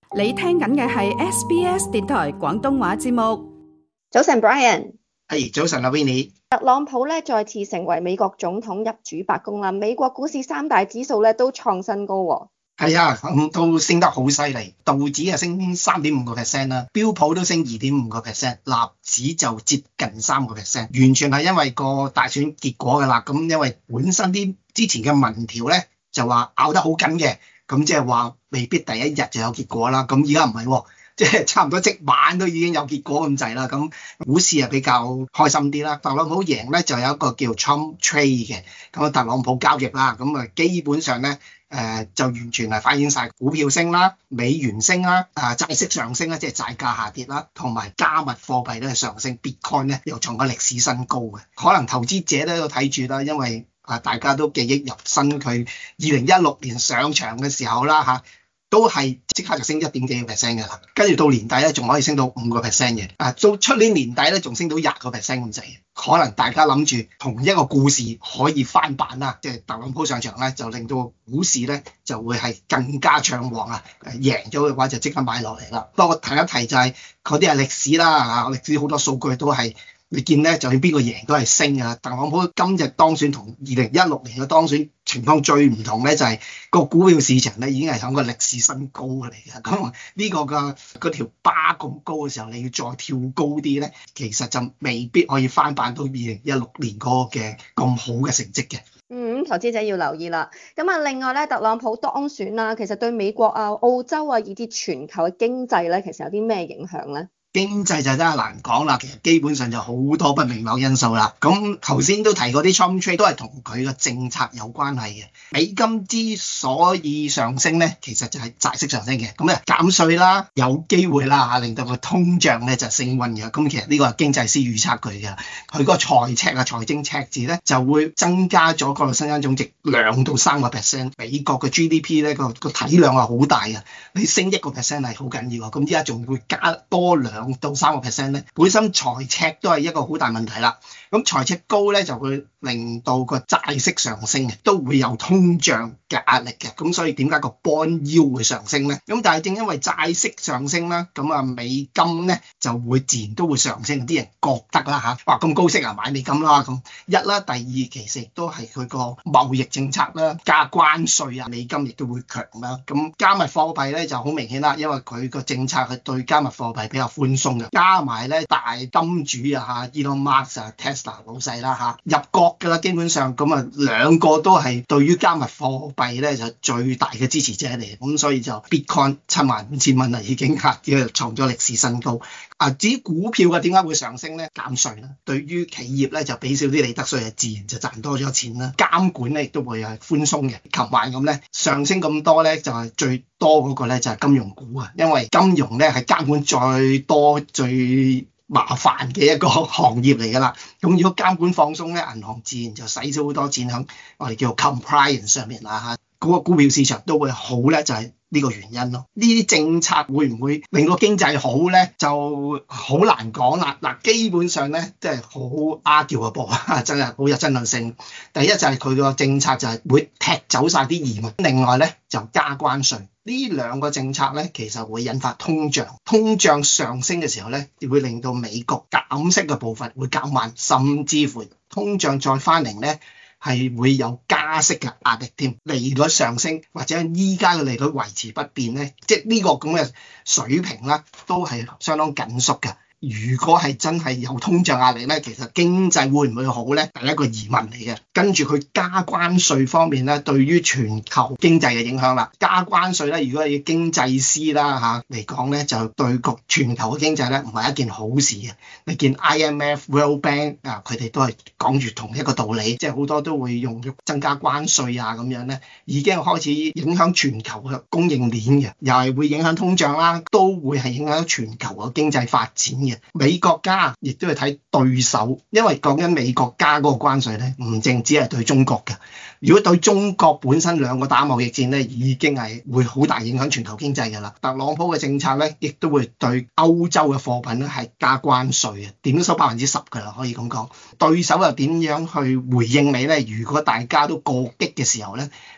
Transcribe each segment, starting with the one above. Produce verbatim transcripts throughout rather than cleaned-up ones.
你聽緊嘅係 S B S 電台廣東話節目。 早晨 Brian， 係早晨啊 Winnie。 特朗普咧再次成為美國總統入主白宮啦，美國股市三大指數咧都創新高喎。 係啊，咁都升得好犀利，道指啊升三點五個 percent 啦，標普都升二點五個 percent， 納指就接近三個 percent， 完全係因為個大選結果㗎啦。咁因為本身啲之前嘅民調咧就話拗得好緊嘅，咁即係話未必第一日就有結果啦。咁而家唔係喎。即係差唔多即晚都已經有結果咁滯啦，咁股市啊比較開心啲啦。特朗普贏咧就有一個叫 Trump Trade 嘅，咁啊特朗普交易啦，咁啊基本上咧誒、呃、就完全係反映晒股票升啦、美元升啦、啊債息上升啦，即係債價下跌啦，同埋加密貨幣咧上升 ，Bitcoin 咧又創個歷史新高嘅。可能投資者咧都睇住啦，因為啊大家都記憶入新佢二零一六年上場嘅時候啦嚇。都係即刻就升一點幾個 percent 嘅啦，跟住到年底咧仲可以升到五個 percent 嘅，啊到出年年底咧仲升到廿個 percent 咁滯。可能大家諗住同一個故事可以翻版啦，即係特朗普上場咧就令到股市咧就會係更加暢旺啊！贏咗嘅話就即刻買落嚟啦。不過提一提就係嗰啲係歷史啦，啊歷史好多數據都係。你見咧，就算邊個贏都係升啊！特朗普今日當選同二零一六年嘅當選情況最唔同咧，就係個股票市場咧已經係響個歷史新高嚟嘅。咁呢個嘅嗰條巴咁高嘅時候，你要再跳高啲咧，其實就未必可以翻版到二零一六年嗰個嘅咁好嘅成績嘅。 嗯，投資者要留意啦。咁啊，另外咧，特朗普當選啦，其實對美國啊、澳洲啊，以至全球嘅經濟咧，其實有啲咩影響咧？ 經濟就真係難講啦，其實基本上就好多不明朗因素啦。咁頭先都提過啲 Trump Trade 都係同佢嘅政策有關係嘅。美金之所以上升咧，其實就係債息上升嘅。咁咧減稅啦，有機會啦嚇，令到個通脹咧就升溫嘅。咁其實呢個係經濟師預測佢嘅，佢個財赤啊、財政赤字咧就會增加咗個生產總值兩到三個 percent。美國嘅 G D P 咧個個體量係好大嘅，你升一個 percent 係好緊要啊。咁依家仲會加多兩到三個 percent 咧，本身財赤都係一個好大問題啦。咁財赤高咧就會令到個債息上升嘅，都會有通脹嘅壓力嘅。咁所以點解個 bond yield 會上升咧？咁但係正因為債息上升啦，咁啊美金咧就會自然都會上升。啲人覺得啦嚇，哇咁高息啊買美金啦咁一啦。第二其實亦都係佢個貿易政策啦，加關稅啊，美金亦都會強啦。咁加密貨幣咧就好明顯啦，因為佢個政策係對加密貨幣比較寬鬆嘅，加埋咧大金主啊嚇 Elon Musk 啊 Tesla 老細啦嚇入國㗎啦，基本上咁啊兩個都係對於加密貨幣咧就最大嘅支持者嚟，咁所以就 Bitcoin 七萬五千蚊啊已經嚇叫創咗歷史新高。啊至於股票嘅點解會上升咧？減稅啦，對於企業咧就俾少啲利得稅，自然就賺多咗錢啦。監管咧亦都會係寬鬆嘅。琴晚咁咧上升咁多咧，就係最多嗰個咧就係金融股啊，因為金融咧係監管最多最麻煩嘅一個行業嚟㗎啦。咁如果監管放鬆咧，銀行自然就使咗好多錢喺我哋叫 compliance 上面啦嚇。嗰個股票市場都會好咧，就係呢個原因咯。呢啲政策會唔會令個經濟好咧？就好難講啦。嗱，基本上咧，即係好 arguable 啊，真係好有爭論性。第一就係佢個政策就係會踢走晒啲移民，另外咧就加關稅。呢兩個政策咧，其實會引發通脹。通脹上升嘅時候咧，會令到美國減息嘅步伐會減慢，甚至乎通脹再翻嚟咧，係會有加息嘅壓力添。利率上升或者依家嘅利率維持不變咧，即係呢個咁嘅水平啦，都係相當緊縮嘅。如果係真係有通脹壓力咧，其實經濟會唔會好咧？第一個疑問嚟嘅。跟住佢加關稅方面咧，對於全球經濟嘅影響啦。加關稅咧，如果係經濟師啦嚇嚟講咧，就對個全球嘅經濟咧唔係一件好事嘅。你見 I M F、World Bank 啊，佢哋都係講住同一個道理，即係好多都會用增加關稅啊咁樣咧，已經開始影響全球嘅供應鏈嘅，又係會影響通脹啦，都會係影響全球嘅經濟發展嘅。美國加亦都係睇對手，因為講緊美國加嗰個關稅咧，唔淨只係對中國嘅。如果對中國本身兩個打貿易戰咧，已經係會好大影響全球經濟㗎啦。特朗普嘅政策咧，亦都會對歐洲嘅貨品咧係加關稅嘅，點都收百分之十㗎啦，可以咁講。對手又點樣去回應你咧？如果大家都過激嘅時候咧，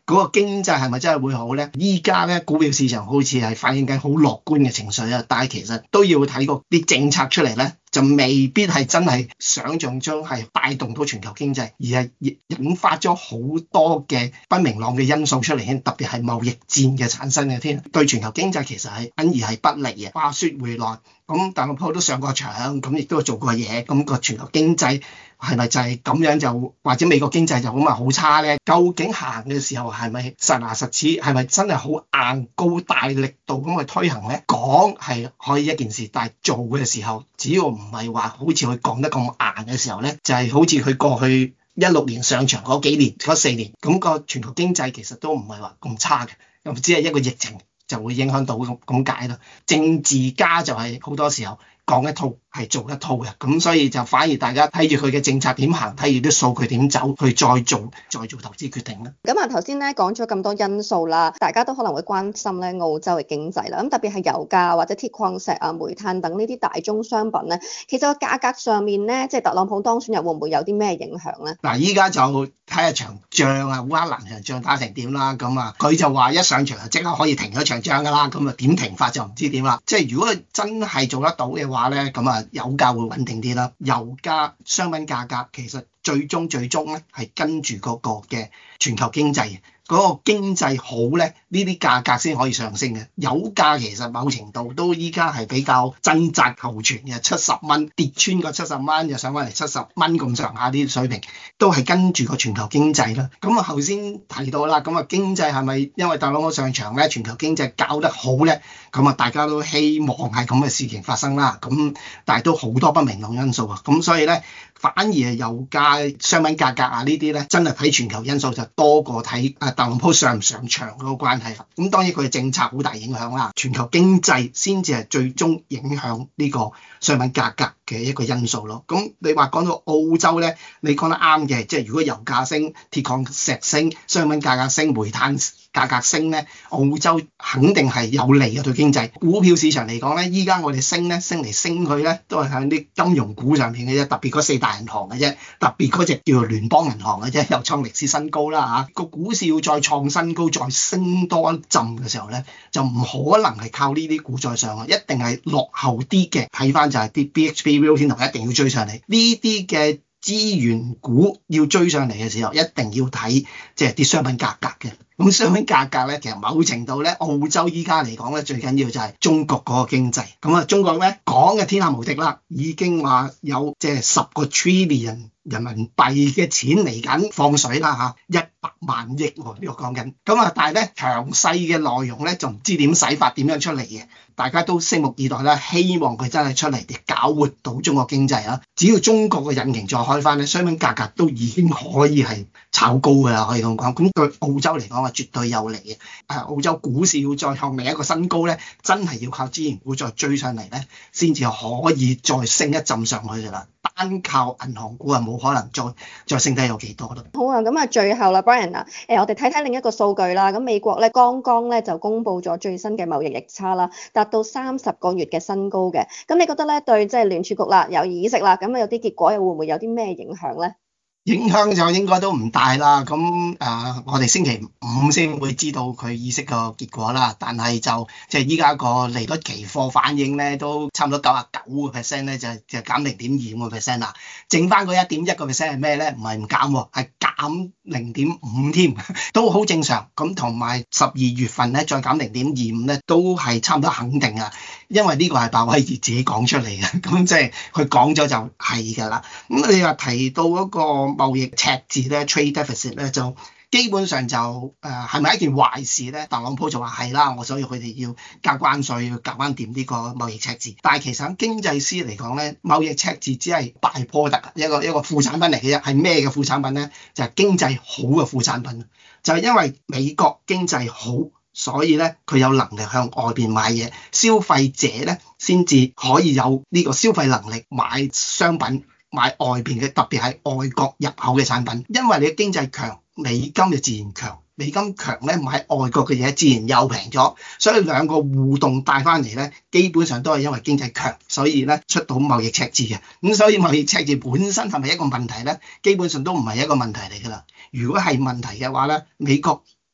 嗰個經濟係咪真係會好咧？依家咧股票市場好似係反映緊好樂觀嘅情緒啊，但係其實都要睇個啲政策出嚟咧，就未必係真係想像中係帶動到全球經濟，而係引發咗好多嘅不明朗嘅因素出嚟添，特別係貿易戰嘅產生嘅添，對全球經濟其實係反而係不利嘅。話說回來，咁特朗普都上過場，咁亦都做過嘢，咁個全球經濟係咪就係咁樣就，或者美國經濟就咁啊好差咧？究竟行嘅時候係咪實牙實齒，係咪真係好硬高大力度咁去推行咧？講係可以一件事，但係做嘅時候，只要唔係話好似佢講得咁硬嘅時候咧，就係好似佢過去一六年上場嗰幾年嗰四年，咁個全球經濟其實都唔係話咁差嘅，咁只係一個疫情就會影響到咁咁解咯。政治家就係好多時候講一套係做一套嘅，咁所以就反而大家睇住佢嘅政策點行，睇住啲數據點走，去再做再做投資決定啦。 咁啊頭先咧講咗咁多因素啦，大家都可能會關心咧澳洲嘅經濟啦。咁特別係油價或者鐵礦石啊、煤炭等呢啲大宗商品咧，其實個價格上面咧，即係特朗普當選又會唔會有啲咩影響咧？ 嗱，依家就睇下場仗啊，烏克蘭場仗打成點啦。咁啊，佢就話一上場就即刻可以停咗場仗噶啦。咁啊點停法就唔知點啦。即係如果佢真係做得到嘅話咧，咁啊油價會穩定啲啦。油價商品價格其實最終最終咧係跟住嗰個嘅全球經濟。嗰個經濟好咧，呢啲價格先可以上升嘅。油價其實某程度都依家係比較掙扎求存嘅，七十蚊跌穿個七十蚊，又上翻嚟七十蚊咁上下啲水平，都係跟住個全球經濟啦。咁啊頭先提到啦，咁啊經濟係咪因為特朗普上場咧，全球經濟搞得好咧？咁啊大家都希望係咁嘅事情發生啦。咁但係都好多不明朗因素啊。咁所以咧，反而係油價、商品價格啊呢啲咧，真係睇全球因素就多過睇啊特朗普上唔上場嗰個關係啦。咁當然佢嘅政策好大影響啦，全球經濟先至係最終影響呢個商品價格嘅一個因素咯。咁你話講到澳洲咧，你講得啱嘅，即係如果油價升、鐵礦石升、商品價格升、煤炭價格升咧，澳洲肯定係有利嘅對經濟。股票市場嚟講咧，依家我哋升咧，升嚟升去咧，都係喺啲金融股上面嘅啫，特別嗰四大銀行嘅啫，特別嗰隻叫做聯邦銀行嘅啫，又創歷史新高啦嚇。個股市要再創新高、再升多一陣嘅時候咧，就唔可能係靠呢啲股再上啊，一定係落後啲嘅。睇翻就係啲 B H P、Rio Tinto 一定要追上嚟，呢啲嘅資源股要追上嚟嘅時候，一定要睇即係啲商品價格嘅。咁商品價格咧，其實某程度咧，澳洲依家嚟講咧，最緊要就係中國嗰個經濟。咁啊，中國咧講嘅天下無敵啦，已經話有即係十個 trillion 人民幣嘅錢嚟緊放水啦嚇，一百萬億喎呢個講緊。咁啊，但係咧詳細嘅內容咧就唔知點使法，點樣出嚟嘅，大家都拭目以待啦。希望佢真係出嚟嘅搞活到中國經濟啊！只要中國嘅引擎再開翻咧，商品價格都已經可以係炒高㗎啦，可以咁講。咁對澳洲嚟講，絕對有利嘅。誒，澳洲股市要再創另一個新高咧，真係要靠資源股再追上嚟咧，先至可以再升一浸上去㗎啦。單靠銀行股係冇可能再再升低有幾多咯。 好啊，咁啊最後啦 ，Brian 啊，誒我哋睇睇另一個數據啦。咁美國咧剛剛咧就公布咗最新嘅貿易逆差啦，達到三十個月嘅新高嘅。咁你覺得咧對即係聯儲局啦，有議息啦，咁啊有啲結果又會唔會有啲咩影響咧？ 影響就應該都唔大啦，咁誒、呃，我哋星期五先會知道佢議息個結果啦。但係就即係依家個利率期貨反應咧，都差唔多九啊九個 percent 咧，就就減零點二五個 percent 啦。剩翻嗰一點一個 percent 係咩咧？唔係唔減喎，係減零點五添，都好正常。咁同埋十二月份咧再減零點二五咧，都係差唔多肯定啊。因為呢個係鮑威爾自己講出嚟嘅，咁即係佢講咗就係㗎啦。咁你話提到嗰個貿易赤字咧 （trade deficit） 咧，就基本上就誒係咪一件壞事咧？特朗普就話係啦，我所以佢哋要加關稅，要夾翻掂呢個貿易赤字。但係其實喺經濟師嚟講咧，貿易赤字只係 byproduct，一個一個副產品嚟嘅啫。係咩嘅副產品咧？就係、是、經濟好嘅副產品，就係、是、因為美國經濟好。所以咧，佢有能力向外邊買嘢，消費者咧先至可以有呢個消費能力買商品，買外邊嘅，特別係外國入口嘅產品。因為你嘅經濟強，美金就自然強，美金強咧買外國嘅嘢自然又平咗，所以兩個互動帶翻嚟咧，基本上都係因為經濟強，所以咧出到貿易赤字嘅。咁所以貿易赤字本身係咪一個問題咧？基本上都唔係一個問題嚟㗎啦。如果係問題嘅話咧，美國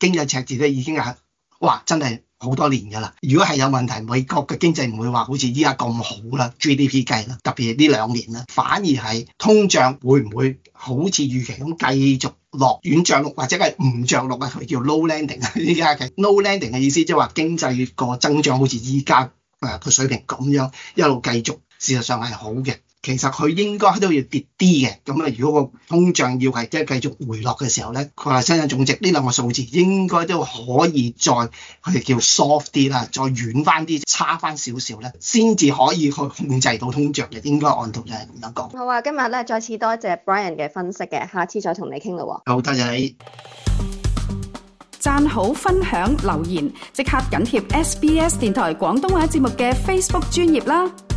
經濟赤字咧已經係哇真係好多年㗎啦。如果係有問題，美國嘅經濟唔會話好似依家咁好啦 ，G D P 計啦，特別係呢兩年啦，反而係通脹會唔會好似預期咁繼續落軟着陸，或者係唔着陸啊？佢叫 low landing 啊。依家嘅 low landing 嘅意思即係話經濟個增長好似依家誒個水平咁樣一路繼續，事實上係好嘅。其實佢應該都要跌啲嘅，咁啊，如果個通脹要係即係繼續回落嘅時候咧，佢話生產總值呢兩個數字應該都可以再佢哋叫 soft 啲啦，再軟翻啲，差翻少少咧，先至可以去控制到通脹嘅。應該按道理係咁樣講。 好啊，今日咧再次多謝 Brian 嘅分析嘅，下次再同你傾啦喎。 好，多謝你。 讚好、分享、留言，即刻緊貼 S B S 電台廣東話節目嘅 Facebook 專頁啦！